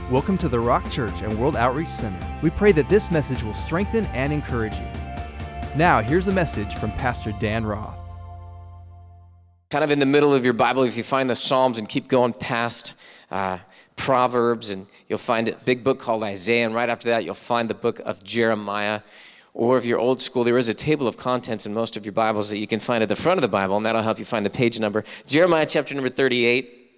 Welcome to the Rock Church and World Outreach Center. We pray that this message will strengthen and encourage you. Now, here's a message from Pastor Dan Roth. Kind of in the middle of your Bible, if you find the Psalms and keep going past Proverbs, and you'll find a big book called Isaiah, and right after that, you'll find the book of Jeremiah. Or if you're old school, there is a table of contents in most of your Bibles that you can find at the front of the Bible, and that'll help you find the page number. Jeremiah chapter number 38,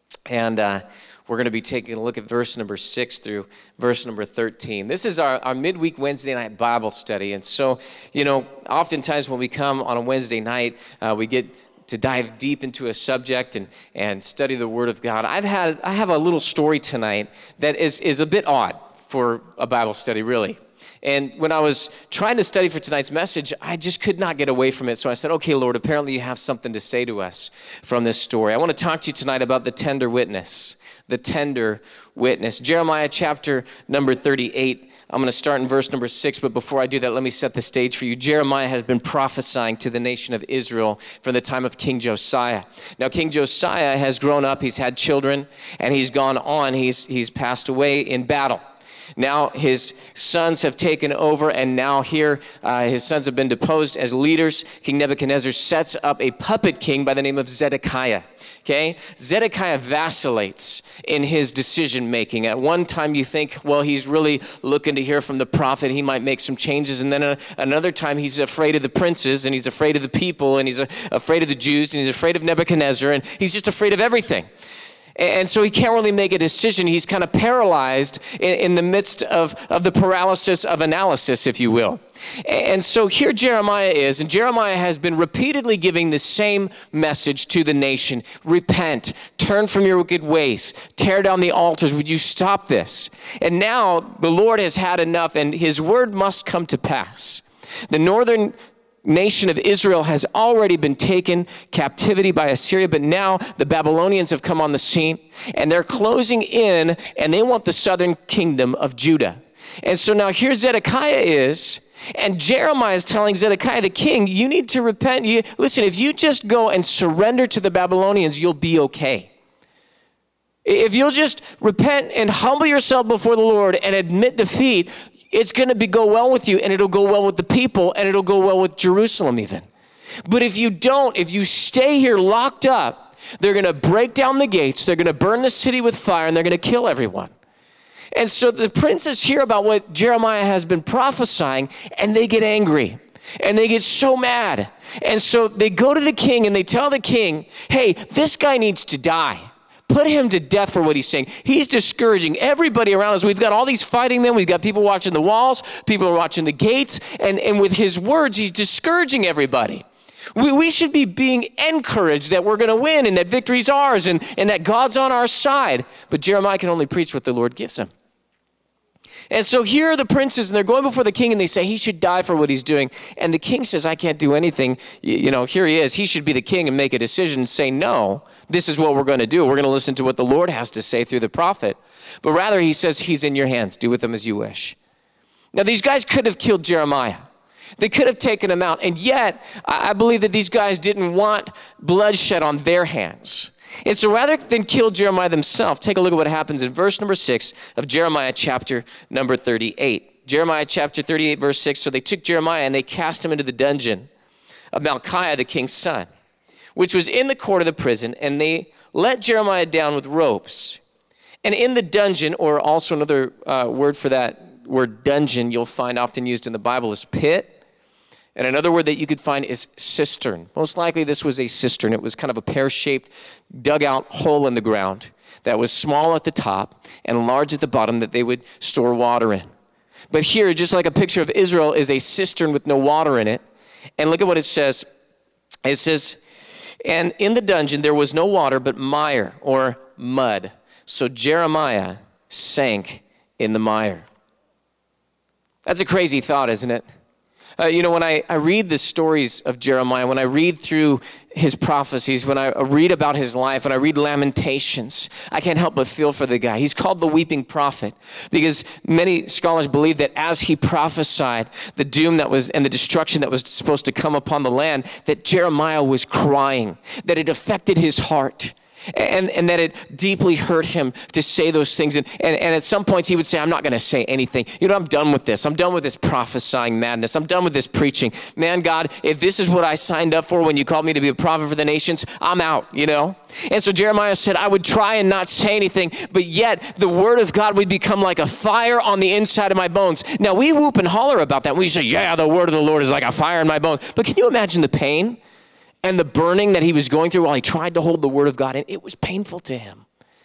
and we're going to be taking a look at verse number 6 through verse number 13. This is our midweek Wednesday night Bible study. And so, oftentimes when we come on a Wednesday night, we get to dive deep into a subject and study the Word of God. I have a little story tonight that is a bit odd for a Bible study, really. And when I was trying to study for tonight's message, I just could not get away from it. So I said, okay, Lord, apparently you have something to say to us from this story. I want to talk to you tonight about the tender witness. The tender witness. Jeremiah chapter number 38. I'm going to start in verse number 6, but before I do that, let me set the stage for you. Jeremiah has been prophesying to the nation of Israel from the time of King Josiah. Now, King Josiah has grown up, he's had children, and he's gone on, he's passed away in battle. Now his sons have taken over, and now here his sons have been deposed as leaders. King Nebuchadnezzar sets up a puppet king by the name of Zedekiah. Okay, Zedekiah vacillates in his decision making. At one time you think, well, he's really looking to hear from the prophet. He might make some changes. And then another time he's afraid of the princes, and he's afraid of the people, and he's afraid of the Jews, and he's afraid of Nebuchadnezzar, and he's just afraid of everything. And so he can't really make a decision. He's kind of paralyzed in the midst of the paralysis of analysis, if you will. And so here Jeremiah is, and Jeremiah has been repeatedly giving the same message to the nation. Repent, turn from your wicked ways, tear down the altars. Would you stop this? And now the Lord has had enough, and his word must come to pass. The northern nation of Israel has already been taken captivity by Assyria, but now the Babylonians have come on the scene, and they're closing in, and they want the southern kingdom of Judah. And so now here Zedekiah is, and Jeremiah is telling Zedekiah the king, you need to repent. Listen, if you just go and surrender to the Babylonians, you'll be okay. If you'll just repent and humble yourself before the Lord and admit defeat, it's going to go well with you, and it'll go well with the people, and it'll go well with Jerusalem even. But if you don't, if you stay here locked up, they're going to break down the gates, they're going to burn the city with fire, and they're going to kill everyone. And so the princes hear about what Jeremiah has been prophesying, and they get angry, and they get so mad. And so they go to the king, and they tell the king, hey, this guy needs to die. Put him to death for what he's saying. He's discouraging everybody around us. We've got all these fighting men. We've got people watching the walls. People are watching the gates. And with his words, he's discouraging everybody. We should be being encouraged that we're going to win and that victory's ours and that God's on our side. But Jeremiah can only preach what the Lord gives him. And so here are the princes, and they're going before the king, and they say he should die for what he's doing. And the king says, I can't do anything. Here he is. He should be the king and make a decision and say, no, this is what we're going to do. We're going to listen to what the Lord has to say through the prophet. But rather, he says, he's in your hands. Do with him as you wish. Now, these guys could have killed Jeremiah. They could have taken him out. And yet, I believe that these guys didn't want bloodshed on their hands. And so rather than kill Jeremiah themselves, take a look at what happens in verse number 6 of Jeremiah chapter number 38. Jeremiah chapter 38, verse 6. So they took Jeremiah and they cast him into the dungeon of Malchiah, the king's son, which was in the court of the prison, and they let Jeremiah down with ropes. And in the dungeon, or also another word for that word dungeon you'll find often used in the Bible is pit. And another word that you could find is cistern. Most likely this was a cistern. It was kind of a pear-shaped, dug-out hole in the ground that was small at the top and large at the bottom that they would store water in. But here, just like a picture of Israel, is a cistern with no water in it. And look at what it says. It says, and in the dungeon there was no water but mire or mud. So Jeremiah sank in the mire. That's a crazy thought, isn't it? When I read the stories of Jeremiah, when I read through his prophecies, when I read about his life, when I read Lamentations, I can't help but feel for the guy. He's called the weeping prophet because many scholars believe that as he prophesied the doom that was and the destruction that was supposed to come upon the land, that Jeremiah was crying, that it affected his heart. And that it deeply hurt him to say those things. And at some points he would say, I'm not going to say anything. I'm done with this. I'm done with this prophesying madness. I'm done with this preaching. Man, God, if this is what I signed up for when you called me to be a prophet for the nations, I'm out, And so Jeremiah said, I would try and not say anything, but yet the word of God would become like a fire on the inside of my bones. Now we whoop and holler about that. We say, yeah, the word of the Lord is like a fire in my bones. But can you imagine the pain and the burning that he was going through while he tried to hold the word of God in? It was painful to him.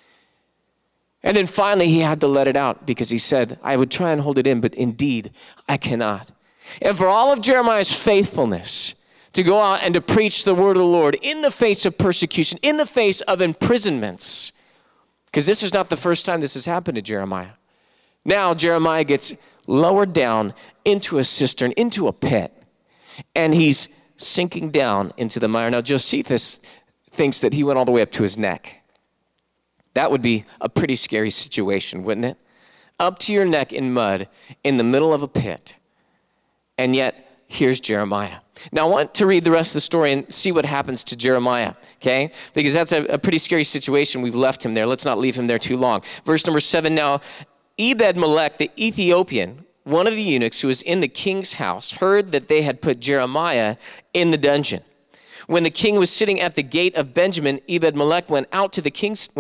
And then finally he had to let it out because he said, I would try and hold it in, but indeed I cannot. And for all of Jeremiah's faithfulness to go out and to preach the word of the Lord in the face of persecution, in the face of imprisonments, because this is not the first time this has happened to Jeremiah. Now Jeremiah gets lowered down into a cistern, into a pit, and he's sinking down into the mire. Now, Josephus thinks that he went all the way up to his neck. That would be a pretty scary situation, wouldn't it? Up to your neck in mud in the middle of a pit. And yet, here's Jeremiah. Now, I want to read the rest of the story and see what happens to Jeremiah, okay? Because that's a pretty scary situation. We've left him there. Let's not leave him there too long. Verse number 7, now, Ebed-Melech the Ethiopian, one of the eunuchs who was in the king's house, heard that they had put Jeremiah in the dungeon. When the king was sitting at the gate of Benjamin, Ebed-Melech went out of the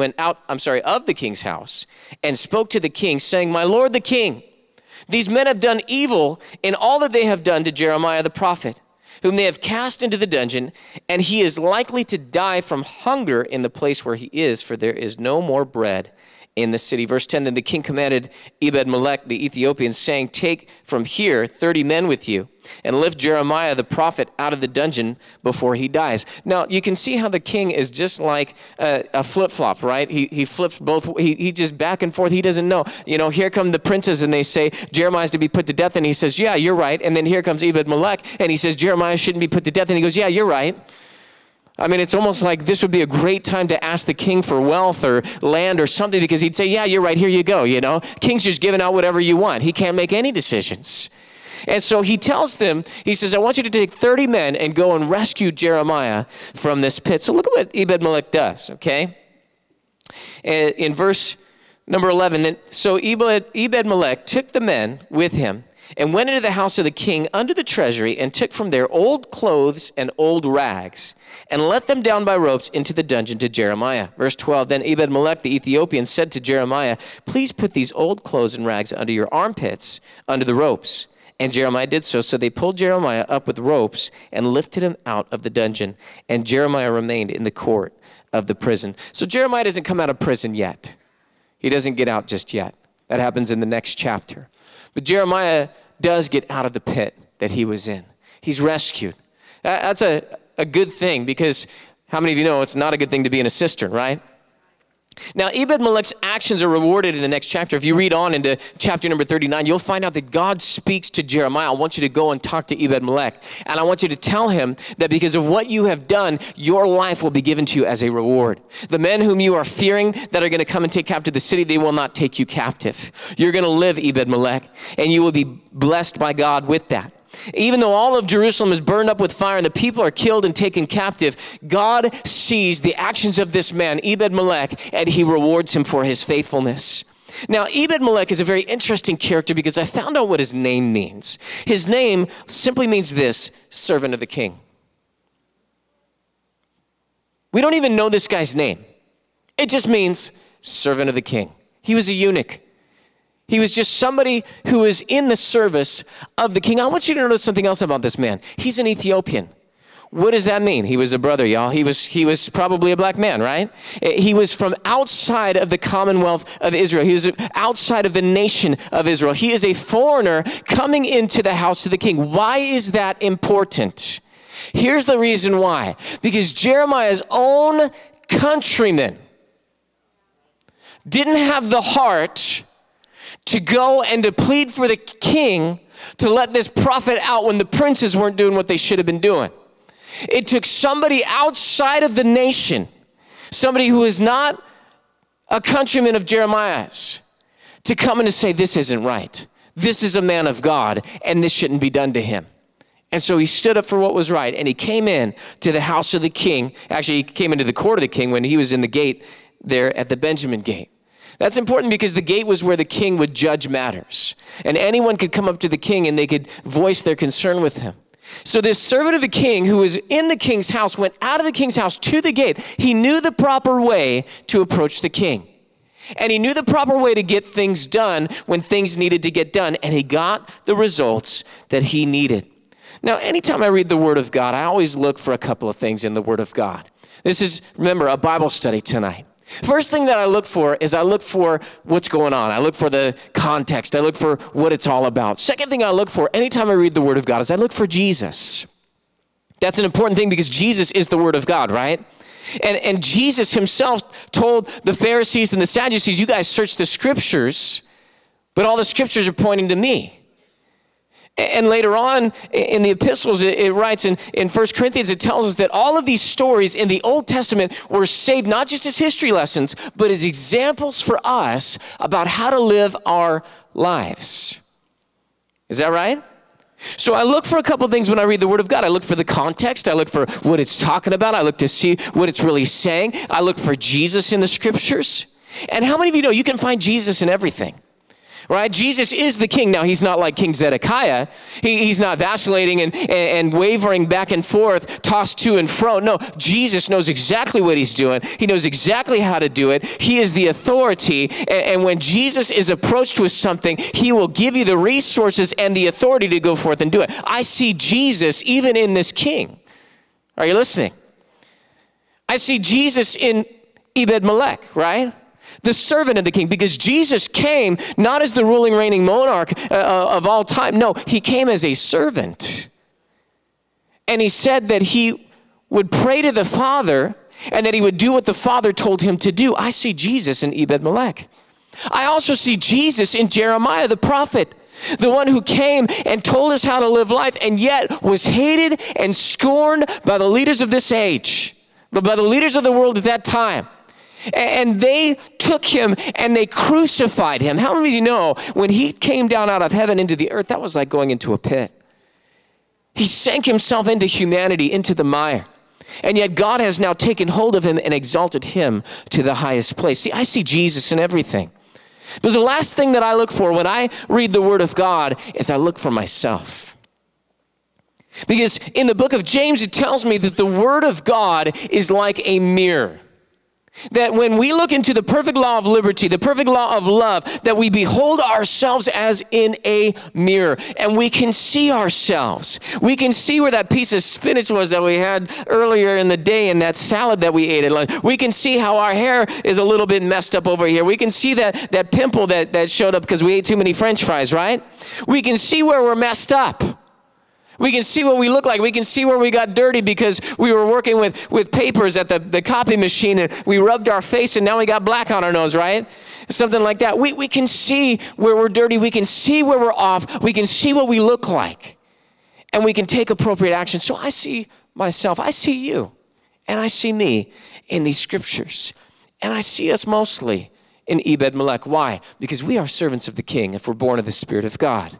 king's house and spoke to the king, saying, My lord the king, these men have done evil in all that they have done to Jeremiah the prophet, whom they have cast into the dungeon, and he is likely to die from hunger in the place where he is, for there is no more bread in the city. Verse 10, then the king commanded Ebed-Melech the Ethiopian, saying, Take from here 30 men with you, and lift Jeremiah the prophet out of the dungeon before he dies. Now, you can see how the king is just like a flip-flop, right? He flips both, he just back and forth. He doesn't know. Here come the princes, and they say, Jeremiah's to be put to death, and he says, yeah, you're right. And then here comes Ebed-Melech, and he says, Jeremiah shouldn't be put to death, and he goes, yeah, you're right. I mean, it's almost like this would be a great time to ask the king for wealth or land or something, because he'd say, yeah, you're right, here you go, King's just giving out whatever you want. He can't make any decisions. And so he tells them, he says, I want you to take 30 men and go and rescue Jeremiah from this pit. So look at what Ebed-Melech does, okay? In verse number 11, then, so Ebed-Melech took the men with him and went into the house of the king under the treasury and took from there old clothes and old rags and let them down by ropes into the dungeon to Jeremiah. Verse 12, then Ebed-Melech the Ethiopian said to Jeremiah, please put these old clothes and rags under your armpits, under the ropes. And Jeremiah did so. So they pulled Jeremiah up with ropes and lifted him out of the dungeon. And Jeremiah remained in the court of the prison. So Jeremiah doesn't come out of prison yet. He doesn't get out just yet. That happens in the next chapter. But Jeremiah does get out of the pit that he was in. He's rescued. That's a good thing, because how many of you know it's not a good thing to be in a cistern, right? Now, Ebed-Melech's actions are rewarded in the next chapter. If you read on into chapter number 39, you'll find out that God speaks to Jeremiah. I want you to go and talk to Ebed-Melech. And I want you to tell him that because of what you have done, your life will be given to you as a reward. The men whom you are fearing that are going to come and take captive the city, they will not take you captive. You're going to live, Ebed-Melech, and you will be blessed by God with that. Even though all of Jerusalem is burned up with fire and the people are killed and taken captive, God sees the actions of this man, Ebed-Melech, and he rewards him for his faithfulness. Now, Ebed-Melech is a very interesting character because I found out what his name means. His name simply means this: servant of the king. We don't even know this guy's name. It just means servant of the king. He was a eunuch. He was just somebody who was in the service of the king. I want you to notice something else about this man. He's an Ethiopian. What does that mean? He was a brother, y'all. He was probably a black man, right? He was from outside of the commonwealth of Israel. He was outside of the nation of Israel. He is a foreigner coming into the house of the king. Why is that important? Here's the reason why. Because Jeremiah's own countrymen didn't have the heart to go and to plead for the king to let this prophet out when the princes weren't doing what they should have been doing. It took somebody outside of the nation, somebody who is not a countryman of Jeremiah's, to come and to say, this isn't right. This is a man of God, and this shouldn't be done to him. And so he stood up for what was right, and he came in to the house of the king. Actually, he came into the court of the king when he was in the gate there at the Benjamin gate. That's important because the gate was where the king would judge matters. And anyone could come up to the king and they could voice their concern with him. So this servant of the king who was in the king's house went out of the king's house to the gate. He knew the proper way to approach the king. And he knew the proper way to get things done when things needed to get done. And he got the results that he needed. Now, anytime I read the Word of God, I always look for a couple of things in the Word of God. This is, remember, a Bible study tonight. First thing that I look for is I look for what's going on. I look for the context. I look for what it's all about. Second thing I look for anytime I read the Word of God is I look for Jesus. That's an important thing because Jesus is the Word of God, right? And Jesus himself told the Pharisees and the Sadducees, you guys search the scriptures, but all the scriptures are pointing to me. And later on in the epistles, it writes in 1 Corinthians, it tells us that all of these stories in the Old Testament were saved not just as history lessons, but as examples for us about how to live our lives. Is that right? So I look for a couple things when I read the Word of God. I look for the context. I look for what it's talking about. I look to see what it's really saying. I look for Jesus in the scriptures. And how many of you know you can find Jesus in everything? Right? Jesus is the king. Now, he's not like King Zedekiah. He's not vacillating and wavering back and forth, tossed to and fro. No, Jesus knows exactly what he's doing. He knows exactly how to do it. He is the authority. And when Jesus is approached with something, he will give you the resources and the authority to go forth and do it. I see Jesus even in this king. Are you listening? I see Jesus in Ebed-Melech, right? The servant of the king, because Jesus came not as the ruling, reigning monarch of all time. No, he came as a servant. And he said that he would pray to the Father and that he would do what the Father told him to do. I see Jesus in Ebed-Melech. I also see Jesus in Jeremiah the prophet, the one who came and told us how to live life and yet was hated and scorned by the leaders of this age, by the leaders of the world at that time. And they took him and they crucified him. How many of you know when he came down out of heaven into the earth, that was like going into a pit. He sank himself into humanity, into the mire. And yet God has now taken hold of him and exalted him to the highest place. See, I see Jesus in everything. But the last thing that I look for when I read the Word of God is I look for myself. Because in the book of James, it tells me that the Word of God is like a mirror. That when we look into the perfect law of liberty, the perfect law of love, that we behold ourselves as in a mirror and we can see ourselves. We can see where that piece of spinach was that we had earlier in the day and that salad that we ate at lunch. We can see how our hair is a little bit messed up over here. We can see that pimple that showed up because we ate too many French fries, right? We can see where we're messed up. We can see what we look like. We can see where we got dirty because we were working with papers at the copy machine and we rubbed our face and now we got black on our nose, right? Something like that. We can see where we're dirty. We can see where we're off. We can see what we look like. And we can take appropriate action. So I see myself. I see you. And I see me in these scriptures. And I see us mostly in Ebed-Melech. Why? Because we are servants of the King if we're born of the Spirit of God.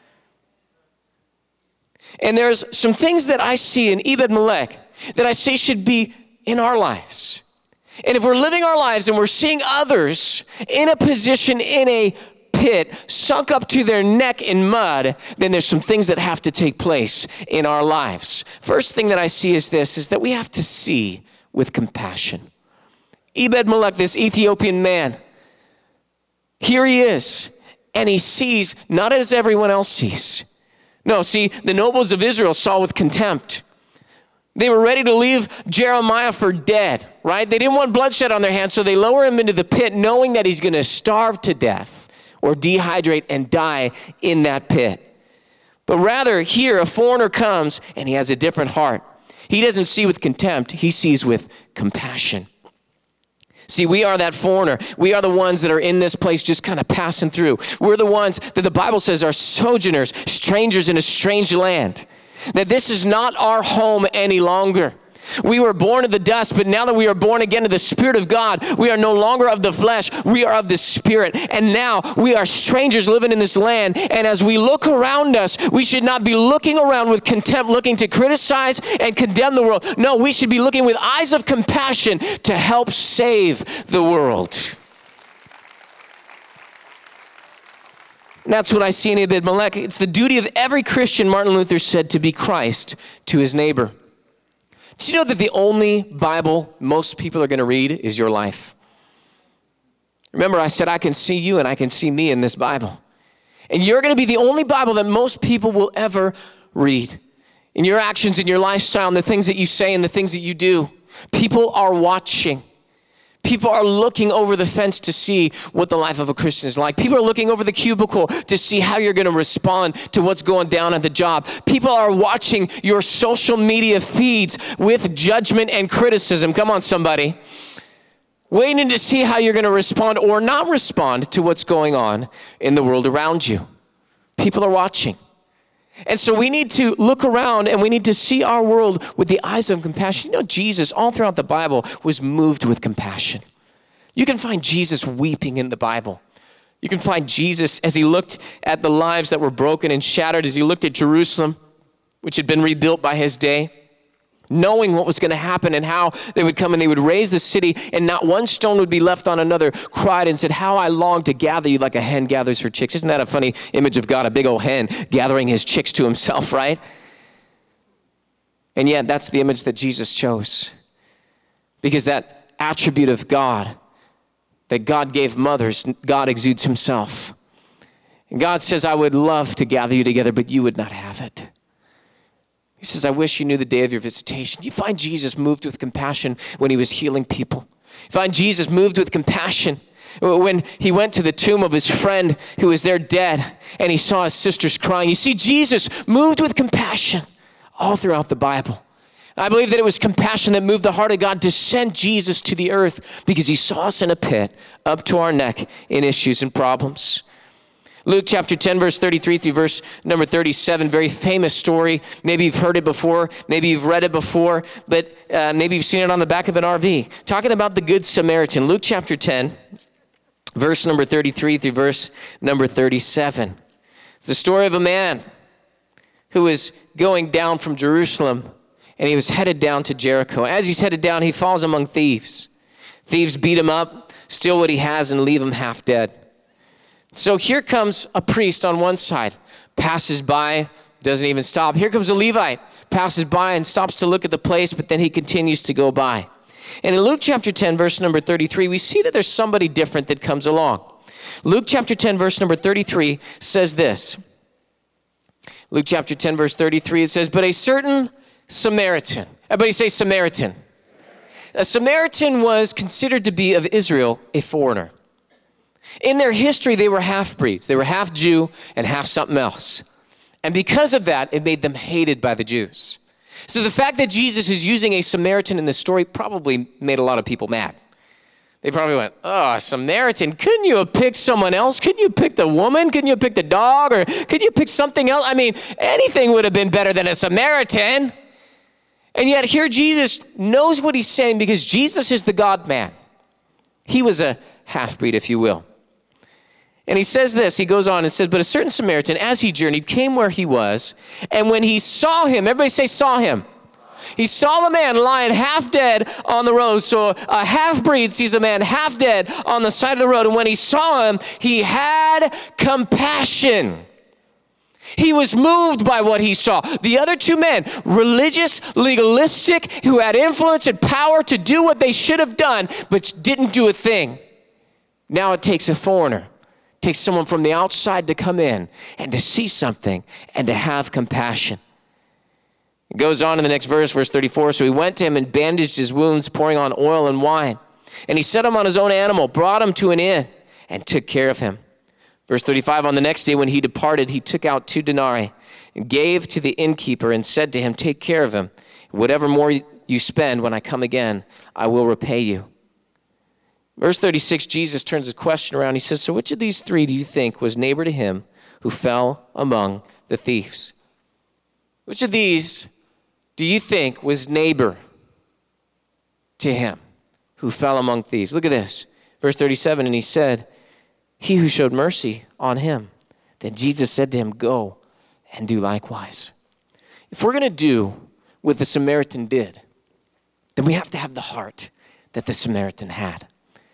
And there's some things that I see in Ebed-Melech that I say should be in our lives. And if we're living our lives and we're seeing others in a position in a pit, sunk up to their neck in mud, then there's some things that have to take place in our lives. First thing that I see is this, is that we have to see with compassion. Ebed-Melech, this Ethiopian man, here he is, and he sees not as everyone else sees. No, see, the nobles of Israel saw with contempt. They were ready to leave Jeremiah for dead, right? They didn't want bloodshed on their hands, so they lower him into the pit knowing that he's going to starve to death or dehydrate and die in that pit. But rather, here, a foreigner comes and he has a different heart. He doesn't see with contempt, he sees with compassion. See, we are that foreigner. We are the ones that are in this place just kind of passing through. We're the ones that the Bible says are sojourners, strangers in a strange land. That this is not our home any longer. We were born of the dust, but now that we are born again of the Spirit of God, we are no longer of the flesh, we are of the Spirit. And now we are strangers living in this land. And as we look around us, we should not be looking around with contempt, looking to criticize and condemn the world. No, we should be looking with eyes of compassion to help save the world. And that's what I see in Ebed-Melech. It's the duty of every Christian, Martin Luther said, to be Christ to his neighbor. Do you know that the only Bible most people are going to read is your life? Remember, I said I can see you and I can see me in this Bible. And you're going to be the only Bible that most people will ever read. In your actions, in your lifestyle, and the things that you say and the things that you do, people are watching. People are looking over the fence to see what the life of a Christian is like. People are looking over the cubicle to see how you're going to respond to what's going down at the job. People are watching your social media feeds with judgment and criticism. Come on, somebody. Waiting to see how you're going to respond or not respond to what's going on in the world around you. People are watching. And so we need to look around and we need to see our world with the eyes of compassion. You know, Jesus, all throughout the Bible, was moved with compassion. You can find Jesus weeping in the Bible. You can find Jesus as he looked at the lives that were broken and shattered, as he looked at Jerusalem, which had been rebuilt by his day, knowing what was going to happen and how they would come and they would raise the city and not one stone would be left on another, cried and said, how I long to gather you like a hen gathers her chicks. Isn't that a funny image of God, a big old hen gathering his chicks to himself, right? And yet that's the image that Jesus chose, because that attribute of God that God gave mothers, God exudes himself. And God says, I would love to gather you together, but you would not have it. He says, I wish you knew the day of your visitation. You find Jesus moved with compassion when he was healing people. You find Jesus moved with compassion when he went to the tomb of his friend who was there dead and he saw his sisters crying. You see Jesus moved with compassion all throughout the Bible. I believe that it was compassion that moved the heart of God to send Jesus to the earth because he saw us in a pit up to our neck in issues and problems. Luke chapter 10, verse 33 through verse number 37, very famous story. Maybe you've heard it before. Maybe you've read it before, but maybe you've seen it on the back of an RV. Talking about the Good Samaritan. Luke chapter 10, verse number 33 through verse number 37. It's the story of a man who was going down from Jerusalem, and he was headed down to Jericho. As he's headed down, he falls among thieves. Thieves beat him up, steal what he has, and leave him half dead. So here comes a priest on one side, passes by, doesn't even stop. Here comes a Levite, passes by and stops to look at the place, but then he continues to go by. And in Luke chapter 10, verse number 33, we see that there's somebody different that comes along. Luke chapter 10, verse number 33 says this. Luke chapter 10, verse 33, it says, but a certain Samaritan. Everybody say Samaritan. A Samaritan was considered to be of Israel a foreigner. In their history, they were half-breeds. They were half Jew and half something else. And because of that, it made them hated by the Jews. So the fact that Jesus is using a Samaritan in this story probably made a lot of people mad. They probably went, oh, Samaritan, couldn't you have picked someone else? Couldn't you have picked a woman? Couldn't you have picked a dog? Or could you pick something else? I mean, anything would have been better than a Samaritan. And yet here Jesus knows what he's saying because Jesus is the God-man. He was a half-breed, if you will. And he says this, he goes on and says, but a certain Samaritan, as he journeyed, came where he was. And when he saw him, everybody say saw him. He saw the man lying half dead on the road. So a half-breed sees a man half dead on the side of the road. And when he saw him, he had compassion. He was moved by what he saw. The other two men, religious, legalistic, who had influence and power to do what they should have done, but didn't do a thing. Now it takes a foreigner. Takes someone from the outside to come in and to see something and to have compassion. It goes on in the next verse, verse 34. So he went to him and bandaged his wounds, pouring on oil and wine. And he set him on his own animal, brought him to an inn, and took care of him. Verse 35, on the next day when he departed, he took out 2 denarii and gave to the innkeeper and said to him, take care of him. Whatever more you spend when I come again, I will repay you. Verse 36, Jesus turns the question around. He says, so which of these three do you think was neighbor to him who fell among the thieves? Which of these do you think was neighbor to him who fell among thieves. Look at this. Verse 37, and he said, he who showed mercy on him. Then Jesus said to him, go and do likewise. If we're going to do what the Samaritan did, then we have to have the heart that the Samaritan had.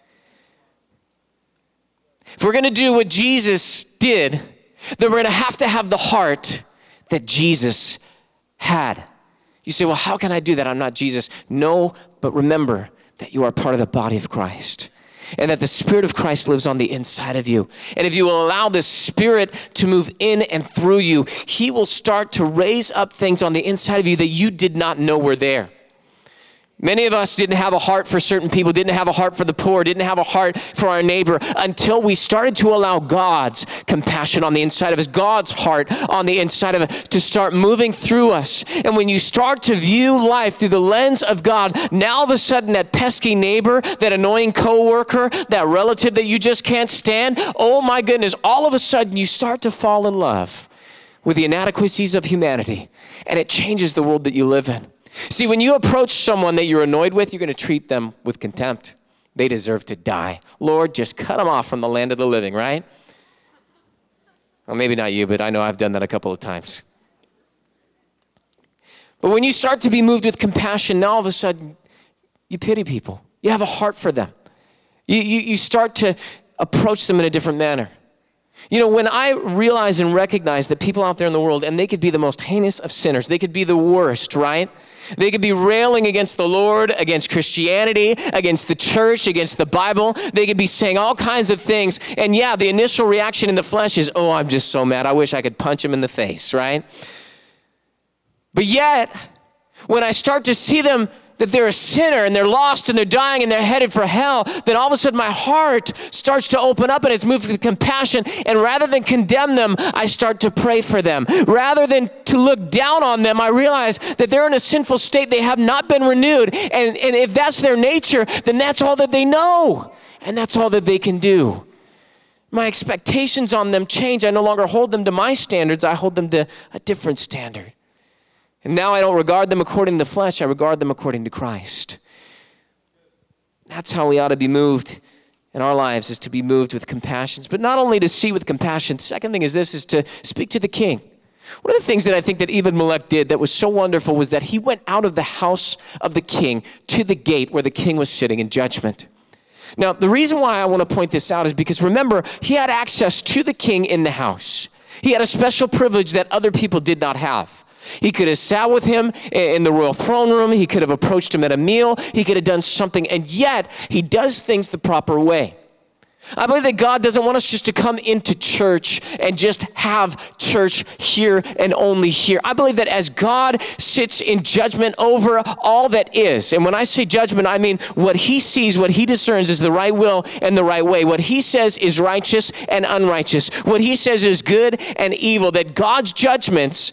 If we're going to do what Jesus did, then we're going to have the heart that Jesus had. You say, well, how can I do that? I'm not Jesus. No, but remember that you are part of the body of Christ and that the Spirit of Christ lives on the inside of you. And if you will allow the Spirit to move in and through you, he will start to raise up things on the inside of you that you did not know were there. Many of us didn't have a heart for certain people, didn't have a heart for the poor, didn't have a heart for our neighbor until we started to allow God's compassion on the inside of us, God's heart on the inside of us to start moving through us. And when you start to view life through the lens of God, now all of a sudden that pesky neighbor, that annoying coworker, that relative that you just can't stand, oh my goodness, all of a sudden you start to fall in love with the inadequacies of humanity, and it changes the world that you live in. See, when you approach someone that you're annoyed with, you're going to treat them with contempt. They deserve to die. Lord, just cut them off from the land of the living, right? Well, maybe not you, but I know I've done that a couple of times. But when you start to be moved with compassion, now all of a sudden, you pity people. You have a heart for them. You start to approach them in a different manner. You know, when I realize and recognize that people out there in the world, and they could be the most heinous of sinners, they could be the worst, right? They could be railing against the Lord, against Christianity, against the church, against the Bible. They could be saying all kinds of things. And yeah, the initial reaction in the flesh is, oh, I'm just so mad. I wish I could punch him in the face, right? But yet, when I start to see them that they're a sinner and they're lost and they're dying and they're headed for hell, then all of a sudden my heart starts to open up and it's moved with compassion. And rather than condemn them, I start to pray for them. Rather than to look down on them, I realize that they're in a sinful state. They have not been renewed. And if that's their nature, then that's all that they know. And that's all that they can do. My expectations on them change. I no longer hold them to my standards. I hold them to a different standard. And now I don't regard them according to the flesh. I regard them according to Christ. That's how we ought to be moved in our lives, is to be moved with compassion. But not only to see with compassion. The second thing is this, is to speak to the king. One of the things that I think that Ebed-Melech did that was so wonderful was that he went out of the house of the king to the gate where the king was sitting in judgment. Now, the reason why I want to point this out is because, remember, he had access to the king in the house. He had a special privilege that other people did not have. He could have sat with him in the royal throne room. He could have approached him at a meal. He could have done something, and yet he does things the proper way. I believe that God doesn't want us just to come into church and just have church here and only here. I believe that as God sits in judgment over all that is, and when I say judgment, I mean what he sees, what he discerns is the right will and the right way. What he says is righteous and unrighteous. What he says is good and evil, that God's judgments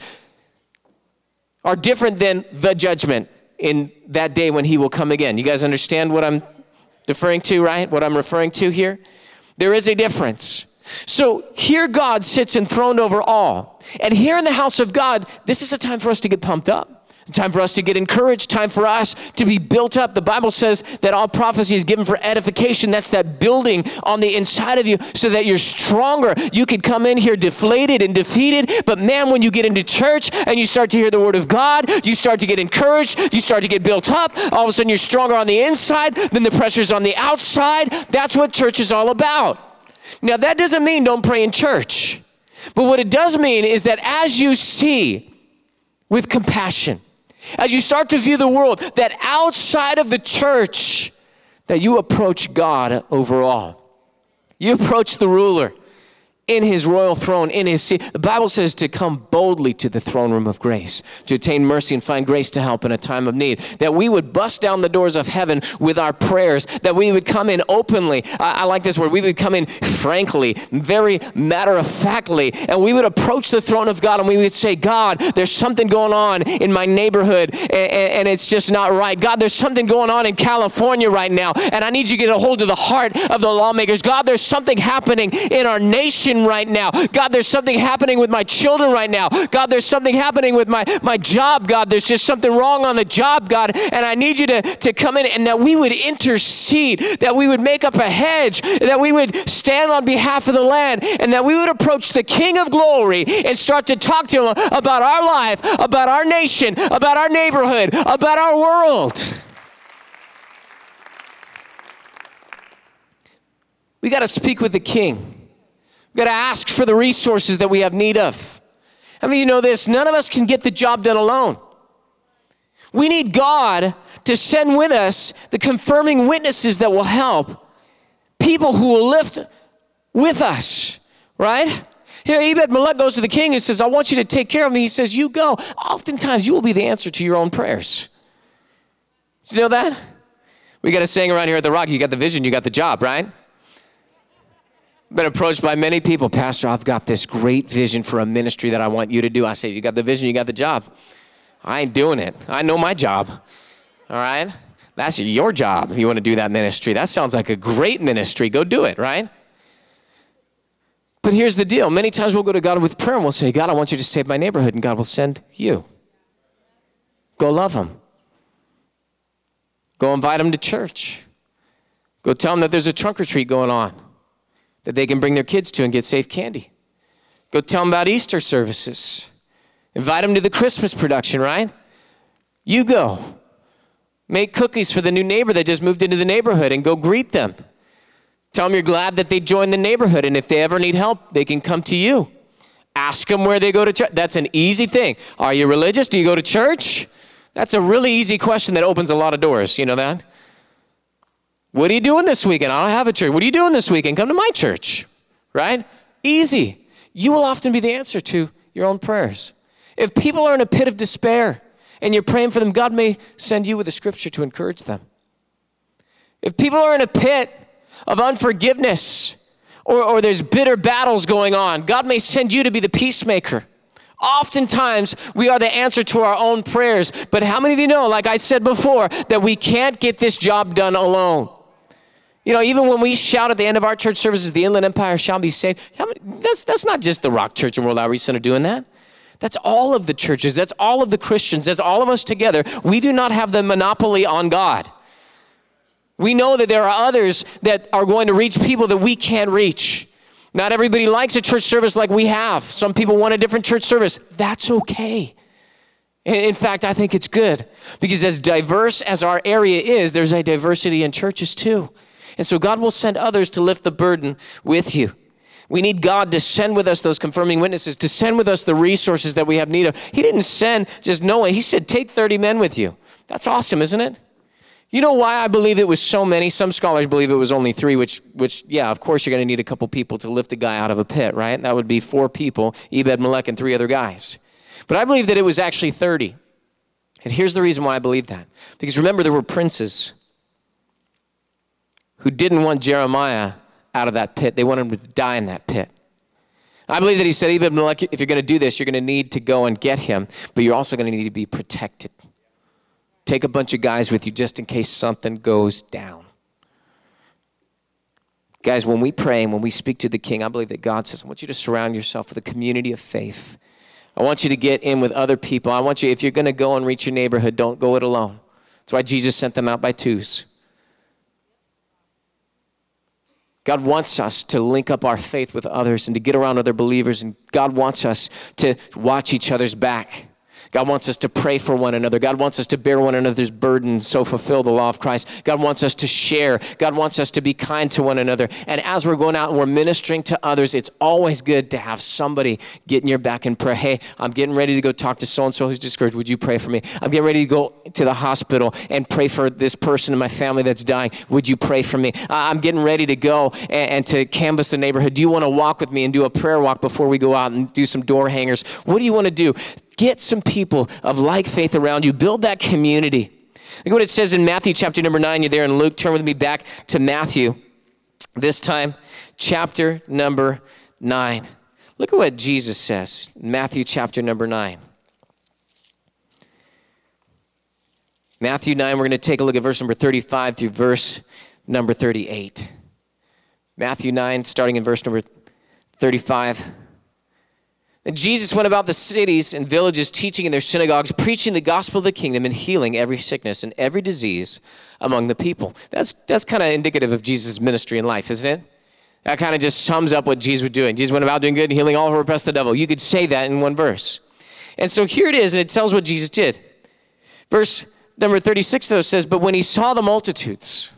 are different than the judgment in that day when he will come again. You guys understand what I'm referring to, right? What I'm referring to here? There is a difference. So here God sits enthroned over all. And here in the house of God, this is a time for us to get pumped up. Time for us to get encouraged, time for us to be built up. The Bible says that all prophecy is given for edification. That's that building on the inside of you so that you're stronger. You could come in here deflated and defeated, but man, when you get into church and you start to hear the word of God, you start to get encouraged, you start to get built up. All of a sudden you're stronger on the inside than the pressure's on the outside. That's what church is all about. Now that doesn't mean don't pray in church, but what it does mean is that as you see with compassion, as you start to view the world, that outside of the church, that you approach God overall. You approach the ruler in his royal throne, in his seat. The Bible says to come boldly to the throne room of grace, to attain mercy and find grace to help in a time of need. That we would bust down the doors of heaven with our prayers, that we would come in openly. I like this word. We would come in frankly, very matter-of-factly, and we would approach the throne of God and we would say, God, there's something going on in my neighborhood and it's just not right. God, there's something going on in California right now and I need you to get a hold of the heart of the lawmakers. God, there's something happening in our nation broken right now. God, there's something happening with my children right now. God, there's something happening with my job. God, there's just something wrong on the job, God, and I need you to come in, and that we would intercede, that we would make up a hedge, that we would stand on behalf of the land, and that we would approach the King of Glory and start to talk to him about our life, about our nation, about our neighborhood, about our world. We got to speak with the King. We got to ask for the resources that we have need of. I mean, you know this, none of us can get the job done alone. We need God to send with us the confirming witnesses that will help, people who will lift with us, right? Here, Ebed-Melech goes to the king and says, I want you to take care of me. He says, you go. Oftentimes, you will be the answer to your own prayers. Did you know that? We got a saying around here at the Rock, you got the vision, you got the job, right? Been approached by many people, Pastor, I've got this great vision for a ministry that I want you to do. I say, you got the vision, you got the job. I ain't doing it. I know my job, all right? That's your job if you want to do that ministry. That sounds like a great ministry. Go do it, right? But here's the deal. Many times we'll go to God with prayer and we'll say, God, I want you to save my neighborhood, and God will send you. Go love them. Go invite them to church. Go tell them that there's a trunk or treat going on that they can bring their kids to and get safe candy. Go tell them about Easter services. Invite them to the Christmas production, right? You go. Make cookies for the new neighbor that just moved into the neighborhood and go greet them. Tell them you're glad that they joined the neighborhood, and if they ever need help, they can come to you. Ask them where they go to church. That's an easy thing. Are you religious? Do you go to church? That's a really easy question that opens a lot of doors. You know that? What are you doing this weekend? I don't have a church. What are you doing this weekend? Come to my church, right? Easy. You will often be the answer to your own prayers. If people are in a pit of despair and you're praying for them, God may send you with a scripture to encourage them. If people are in a pit of unforgiveness or there's bitter battles going on, God may send you to be the peacemaker. Oftentimes, we are the answer to our own prayers. But how many of you know, like I said before, that we can't get this job done alone? You know, even when we shout at the end of our church services, the Inland Empire shall be saved, that's not just the Rock Church and World Outreach Center doing that. That's all of the churches. That's all of the Christians. That's all of us together. We do not have the monopoly on God. We know that there are others that are going to reach people that we can't reach. Not everybody likes a church service like we have. Some people want a different church service. That's okay. In fact, I think it's good, because as diverse as our area is, there's a diversity in churches too. And so God will send others to lift the burden with you. We need God to send with us those confirming witnesses, to send with us the resources that we have need of. He didn't send just Noah. He said, take 30 men with you. That's awesome, isn't it? You know why I believe it was so many? Some scholars believe it was only 3, which yeah, of course you're going to need a couple people to lift a guy out of a pit, right? That would be 4 people, Ebed-Melech and 3 other guys. But I believe that it was actually 30. And here's the reason why I believe that. Because remember, there were princes who didn't want Jeremiah out of that pit. They wanted him to die in that pit. I believe that he said, Ebed-Melech, if you're going to do this, you're going to need to go and get him, but you're also going to need to be protected. Take a bunch of guys with you just in case something goes down. Guys, when we pray and when we speak to the King, I believe that God says, I want you to surround yourself with a community of faith. I want you to get in with other people. I want you, if you're going to go and reach your neighborhood, don't go it alone. That's why Jesus sent them out by 2s. God wants us to link up our faith with others and to get around other believers. And God wants us to watch each other's back. God wants us to pray for one another. God wants us to bear one another's burdens, so fulfill the law of Christ. God wants us to share. God wants us to be kind to one another. And as we're going out and we're ministering to others, it's always good to have somebody get in your back and pray. Hey, I'm getting ready to go talk to so-and-so who's discouraged. Would you pray for me? I'm getting ready to go to the hospital and pray for this person in my family that's dying. Would you pray for me? I'm getting ready to go and to canvass the neighborhood. Do you want to walk with me and do a prayer walk before we go out and do some door hangers? What do you want to do? Get some people of like faith around you. Build that community. Look what it says in Matthew chapter number 9. You're there in Luke. Turn with me back to Matthew. This time, chapter number 9. Look at what Jesus says. Matthew chapter number 9. Matthew 9, we're going to take a look at verse number 35 through verse number 38. Matthew 9, starting in verse number 35. And Jesus went about the cities and villages, teaching in their synagogues, preaching the gospel of the kingdom, and healing every sickness and every disease among the people. That's kind of indicative of Jesus' ministry and life, isn't it? That kind of just sums up what Jesus was doing. Jesus went about doing good and healing all who were oppressed of the devil. You could say that in one verse. And so here it is, and it tells what Jesus did. Verse number 36, though, says, but when he saw the multitudes.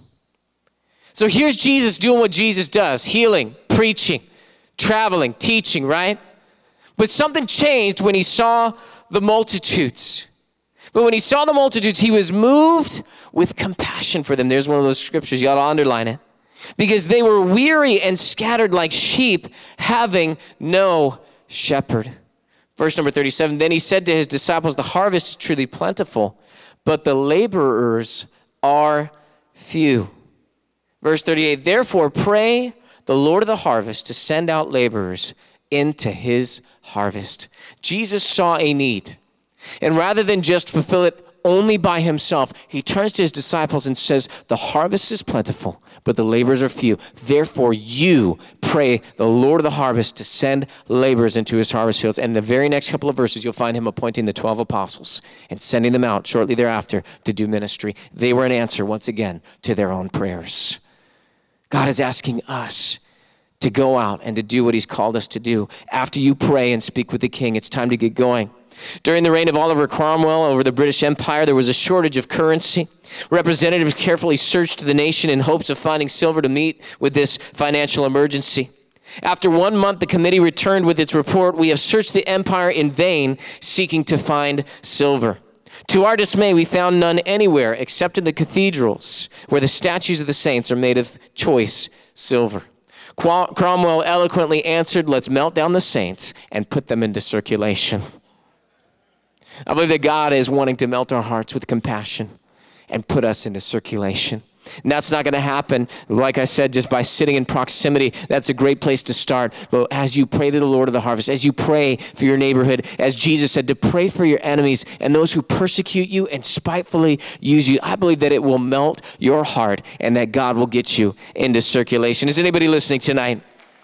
So here's Jesus doing what Jesus does, healing, preaching, traveling, teaching, right? But something changed when he saw the multitudes. But when he saw the multitudes, he was moved with compassion for them. There's one of those scriptures. You ought to underline it. Because they were weary and scattered like sheep, having no shepherd. Verse number 37, then he said to his disciples, the harvest is truly plentiful, but the laborers are few. Verse 38, therefore pray the Lord of the harvest to send out laborers into his harvest. Jesus saw a need, and rather than just fulfill it only by himself, he turns to his disciples and says, the harvest is plentiful, but the laborers are few. Therefore you pray the Lord of the harvest to send laborers into his harvest fields. And in the very next couple of verses, you'll find him appointing the 12 apostles and sending them out shortly thereafter to do ministry. They were an answer, once again, to their own prayers. God is asking us to go out and to do what he's called us to do. After you pray and speak with the king, it's time to get going. During the reign of Oliver Cromwell over the British Empire, there was a shortage of currency. Representatives carefully searched the nation in hopes of finding silver to meet with this financial emergency. After 1 month, the committee returned with its report, we have searched the empire in vain, seeking to find silver. To our dismay, we found none anywhere except in the cathedrals, where the statues of the saints are made of choice silver. Cromwell eloquently answered, let's melt down the saints and put them into circulation. I believe that God is wanting to melt our hearts with compassion and put us into circulation. And that's not going to happen, like I said, just by sitting in proximity. That's a great place to start. But as you pray to the Lord of the harvest, as you pray for your neighborhood, as Jesus said, to pray for your enemies and those who persecute you and spitefully use you, I believe that it will melt your heart and that God will get you into circulation. Is anybody listening tonight?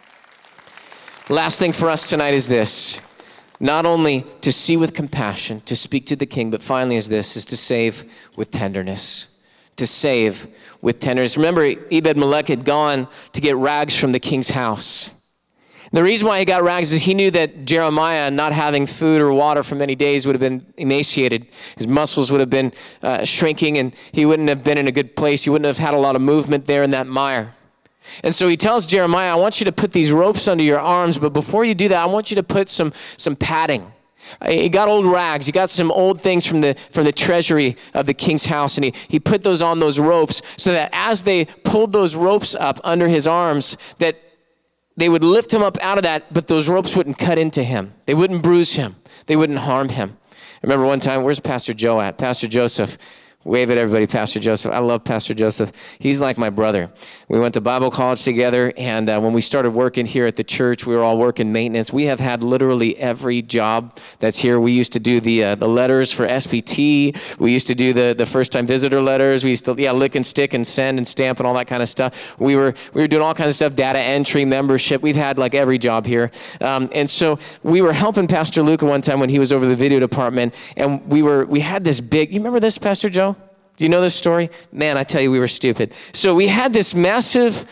Last thing for us tonight is this. Not only to see with compassion, to speak to the king, but finally is to save with tenderness. To save with tenderness. Remember, Ebed-Melech had gone to get rags from the king's house. And the reason why he got rags is he knew that Jeremiah, not having food or water for many days, would have been emaciated. His muscles would have been shrinking, and he wouldn't have been in a good place. He wouldn't have had a lot of movement there in that mire. And so he tells Jeremiah, I want you to put these ropes under your arms, but before you do that, I want you to put some padding. He got old rags. He got some old things from the treasury of the king's house, and he put those on those ropes so that as they pulled those ropes up under his arms, that they would lift him up out of that, but those ropes wouldn't cut into him. They wouldn't bruise him. They wouldn't harm him. I remember one time, where's Pastor Joe at? Pastor Joseph. Wave at everybody, Pastor Joseph. I love Pastor Joseph. He's like my brother. We went to Bible college together, and when we started working here at the church, we were all working maintenance. We have had literally every job that's here. We used to do the letters for SPT. We used to do the first-time visitor letters. We used to lick and stick and send and stamp and all that kind of stuff. We were doing all kinds of stuff, data entry, membership. We've had like every job here. And so we were helping Pastor Luca one time when he was over the video department, and we had this big, you remember this, Pastor Joe? Do you know this story? Man, I tell you, we were stupid. So we had this massive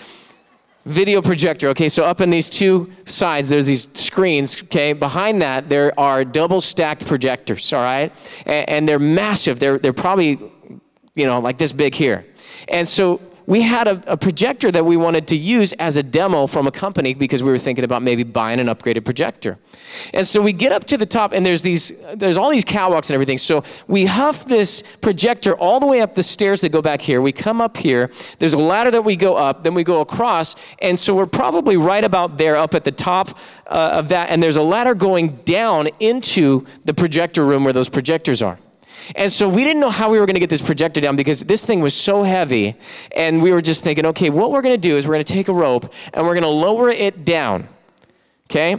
video projector, okay? So up on these two sides, there's these screens, okay? Behind that, there are double stacked projectors, all right? And they're massive. They're probably, like this big here. And so we had a projector that we wanted to use as a demo from a company because we were thinking about maybe buying an upgraded projector. And so we get up to the top, and there's all these catwalks and everything. So we huff this projector all the way up the stairs that go back here. We come up here. There's a ladder that we go up. Then we go across. And so we're probably right about there up at the top of that. And there's a ladder going down into the projector room where those projectors are. And so we didn't know how we were going to get this projector down because this thing was so heavy. And we were just thinking, okay, what we're going to do is we're going to take a rope and we're going to lower it down. Okay?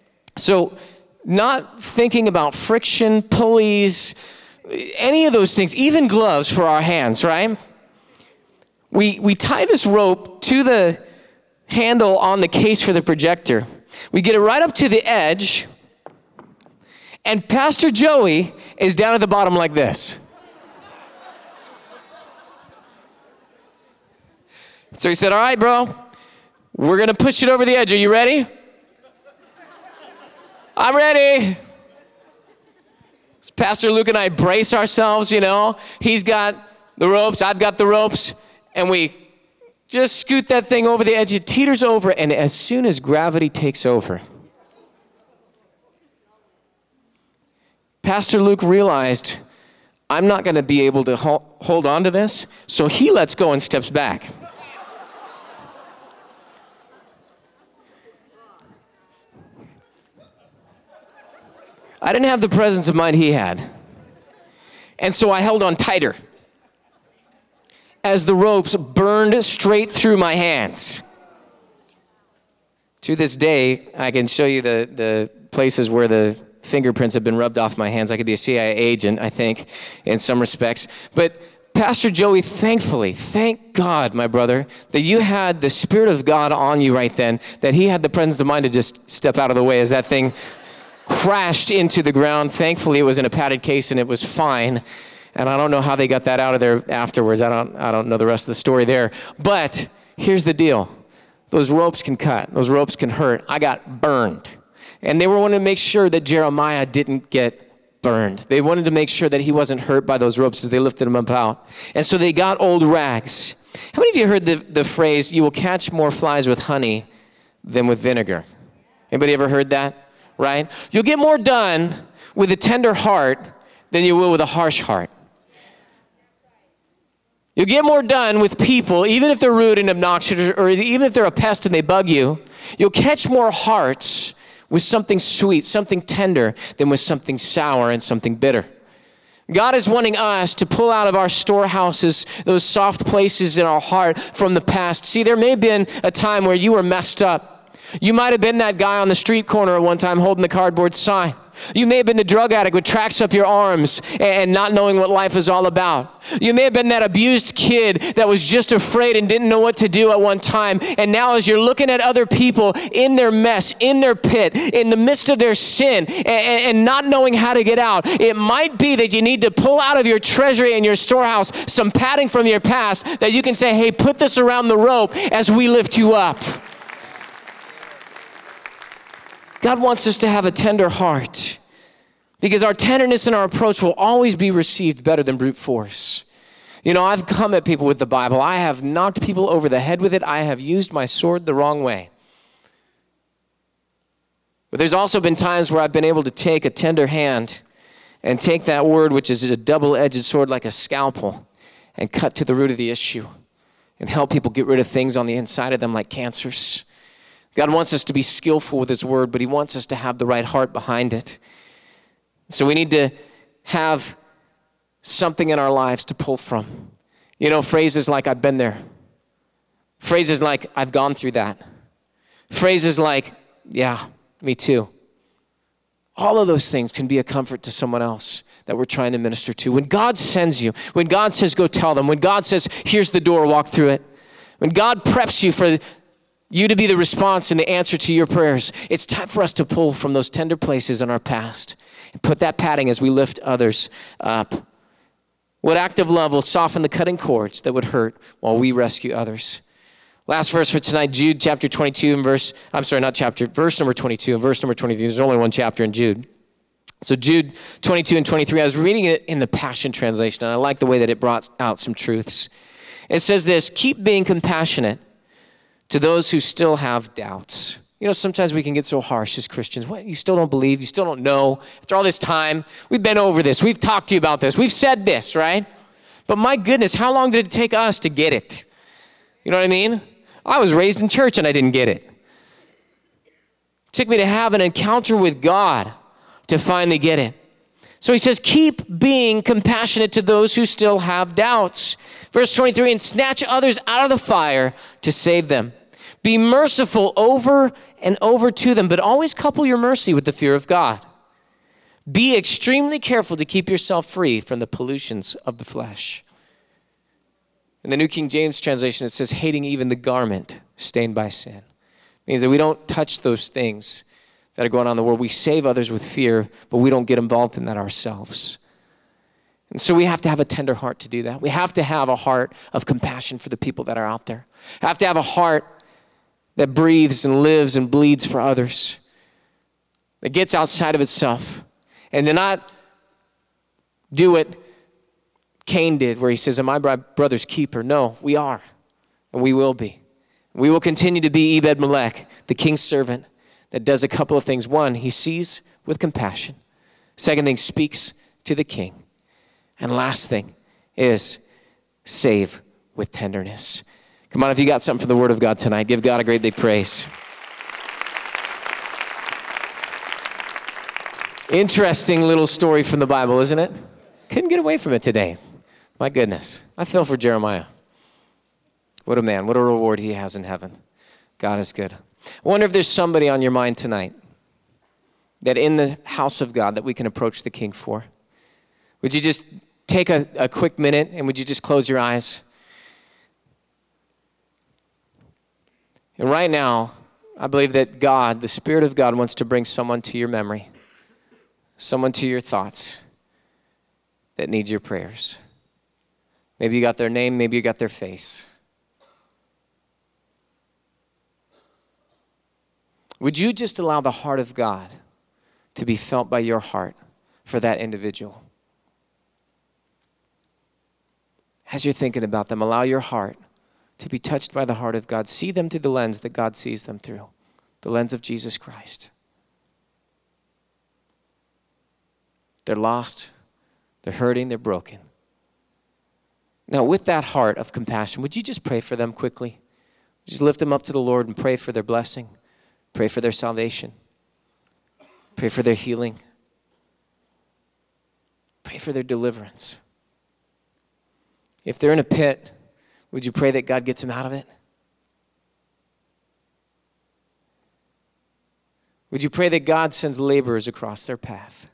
So not thinking about friction, pulleys, any of those things, even gloves for our hands, right? We tie this rope to the handle on the case for the projector. We get it right up to the edge, and Pastor Joey is down at the bottom like this. So he said, all right, bro, we're going to push it over the edge. Are you ready? I'm ready. So Pastor Luke and I brace ourselves, you know. He's got the ropes, I've got the ropes, and we just scoot that thing over the edge. It teeters over, and as soon as gravity takes over, Pastor Luke realized, I'm not going to be able to hold on to this, so he lets go and steps back. I didn't have the presence of mind he had. And so I held on tighter as the ropes burned straight through my hands. To this day, I can show you the places where the fingerprints have been rubbed off my hands. I could be a CIA agent, I think, in some respects. But Pastor Joey, thankfully, thank God, my brother, that you had the Spirit of God on you right then, that he had the presence of mind to just step out of the way as that thing crashed into the ground. Thankfully, it was in a padded case and it was fine. And I don't know how they got that out of there afterwards. I don't know the rest of the story there. But here's the deal. Those ropes can cut. Those ropes can hurt. I got burned. And they were wanting to make sure that Jeremiah didn't get burned. They wanted to make sure that he wasn't hurt by those ropes as they lifted him up out. And so they got old rags. How many of you heard the phrase, you will catch more flies with honey than with vinegar? Anybody ever heard that? Right? You'll get more done with a tender heart than you will with a harsh heart. You'll get more done with people, even if they're rude and obnoxious, or even if they're a pest and they bug you. You'll catch more hearts with something sweet, something tender, than with something sour and something bitter. God is wanting us to pull out of our storehouses those soft places in our heart from the past. See, there may have been a time where you were messed up. You might have been that guy on the street corner at one time holding the cardboard sign. You may have been the drug addict with tracks up your arms and not knowing what life is all about. You may have been that abused kid that was just afraid and didn't know what to do at one time. And now as you're looking at other people in their mess, in their pit, in the midst of their sin, and not knowing how to get out, it might be that you need to pull out of your treasury and your storehouse some padding from your past that you can say, hey, put this around the rope as we lift you up. God wants us to have a tender heart because our tenderness and our approach will always be received better than brute force. You know, I've come at people with the Bible. I have knocked people over the head with it. I have used my sword the wrong way. But there's also been times where I've been able to take a tender hand and take that word, which is a double-edged sword like a scalpel, and cut to the root of the issue and help people get rid of things on the inside of them like cancers. God wants us to be skillful with his word, but he wants us to have the right heart behind it. So we need to have something in our lives to pull from. You know, phrases like, I've been there. Phrases like, I've gone through that. Phrases like, yeah, me too. All of those things can be a comfort to someone else that we're trying to minister to. When God sends you, when God says, go tell them, when God says, here's the door, walk through it, when God preps you for you to be the response and the answer to your prayers, it's time for us to pull from those tender places in our past and put that padding as we lift others up. What act of love will soften the cutting cords that would hurt while we rescue others? Last verse for tonight, Jude chapter 22 and verse number 22 and verse number 23. There's only one chapter in Jude. So Jude 22 and 23, I was reading it in the Passion Translation, and I like the way that it brought out some truths. It says this, keep being compassionate to those who still have doubts. You know, sometimes we can get so harsh as Christians. What, you still don't believe? You still don't know? After all this time, we've been over this. We've talked to you about this. We've said this, right? But my goodness, how long did it take us to get it? You know what I mean? I was raised in church and I didn't get it. It took me to have an encounter with God to finally get it. So he says, keep being compassionate to those who still have doubts. Verse 23, and snatch others out of the fire to save them. Be merciful over and over to them, but always couple your mercy with the fear of God. Be extremely careful to keep yourself free from the pollutions of the flesh. In the New King James translation, it says, hating even the garment stained by sin. It means that we don't touch those things that are going on in the world. We save others with fear, but we don't get involved in that ourselves. And so we have to have a tender heart to do that. We have to have a heart of compassion for the people that are out there. We have to have a heart that breathes and lives and bleeds for others, that gets outside of itself, and to not do what Cain did, where he says, am I my brother's keeper? No, we are, and we will be. We will continue to be Ebed-Melech, the king's servant, that does a couple of things. One, he sees with compassion. Second thing, speaks to the king. And last thing is save with tenderness. Come on, if you got something for the word of God tonight, give God a great big praise. Interesting little story from the Bible, isn't it? Couldn't get away from it today. My goodness. I feel for Jeremiah. What a man. What a reward he has in heaven. God is good. I wonder if there's somebody on your mind tonight that in the house of God that we can approach the king for. Would you just take a quick minute and would you just close your eyes? And right now, I believe that God, the Spirit of God, wants to bring someone to your memory, someone to your thoughts that needs your prayers. Maybe you got their name, maybe you got their face. Would you just allow the heart of God to be felt by your heart for that individual? As you're thinking about them, allow your heart to be touched by the heart of God. See them through the lens that God sees them through, the lens of Jesus Christ. They're lost, they're hurting, they're broken. Now, with that heart of compassion, would you just pray for them quickly? Just lift them up to the Lord and pray for their blessing. Pray for their salvation. Pray for their healing. Pray for their deliverance. If they're in a pit, would you pray that God gets them out of it? Would you pray that God sends laborers across their path?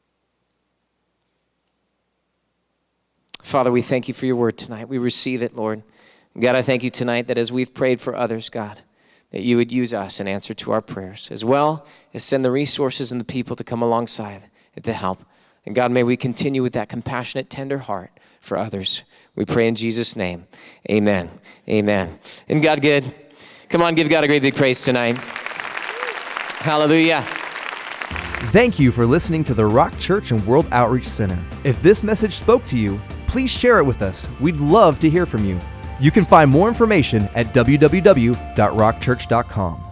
Father, we thank you for your word tonight. We receive it, Lord. God, I thank you tonight that as we've prayed for others, God, that you would use us in answer to our prayers, as well as send the resources and the people to come alongside and to help. And God, may we continue with that compassionate, tender heart for others. We pray in Jesus' name. Amen. Amen. Isn't God good? Come on, give God a great big praise tonight. Hallelujah. Thank you for listening to the Rock Church and World Outreach Center. If this message spoke to you, please share it with us. We'd love to hear from you. You can find more information at www.rockchurch.com.